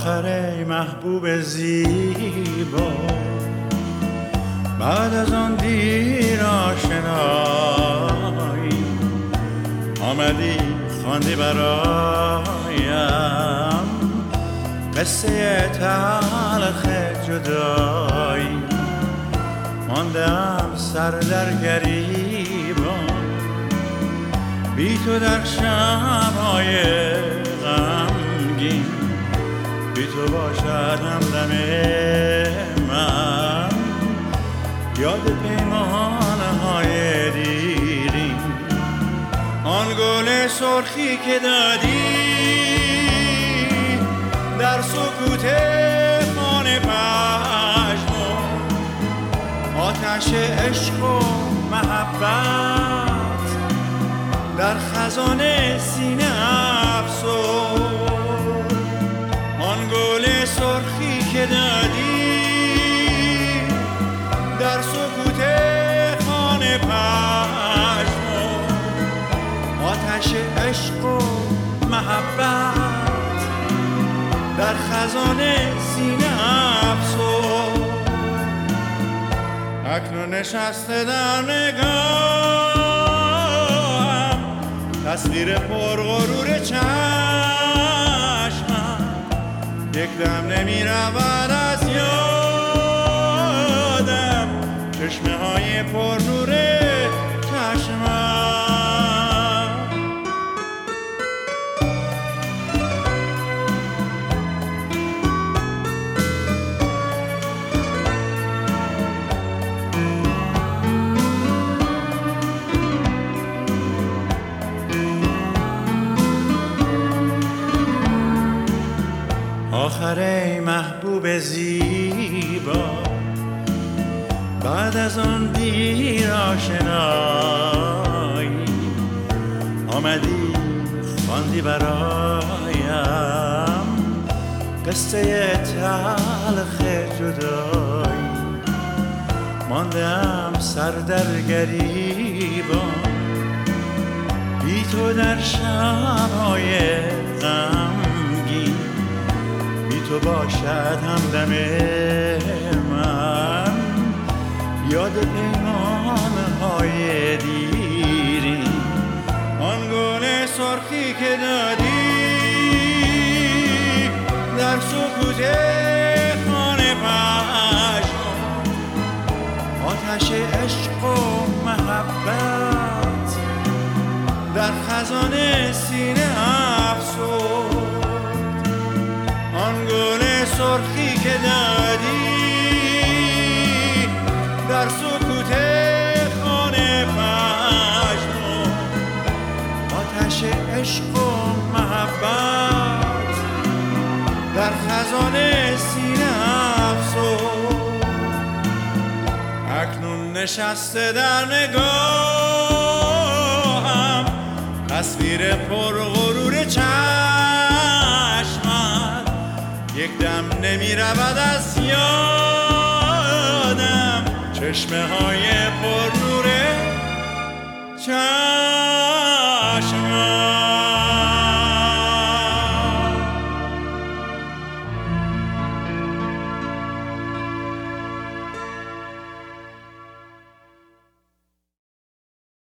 آخر ای محبوب زیبا، بعد از آن دیر آشنایی آمدی خواندی برایم قصه تلخ جدایی. ماندم سر در گریبان بی تو در شب‌های غمگین، بی تو باشد همدم من یاد پیمانهای دیرین. آن گل سرخی که دادی در سکوت خانه پژمرد، آتش عشق و محبت در خزانه سینه افسرد. آن گل سرخی که دادی در سکوت خانه پژمرد، آتش عشق و محبت در خزانه سینه افسرد. اکنون نشسته در نگاهم تصویر پرغرور چشمم، یک دم نمی رود از یادم چشمه های پرنور چشمم. آخر ای محبوب زیبا، بعد از آن دیر آشنایی آمدی خواندی برایم قصه تلخ جدایی. ماندم سر در گریبان بی تو در شب‌های غمگین، بی تو باشد همدم من یاد پیمانهای دیرین. آن گل سرخی که دادی در سکوت خانه پژمرد، آتش عشق و محبت در خزانه سینه افسرد. آن گل سرخی که دادی در سکوت خانه پژمرد، آتش عشق و محبت در خزانه سینه افسرد. اکنون نشسته در نگاهم تصویر پرغرور چشمت، یک دم نمی رود از یادم چشمه های پرنور چشم.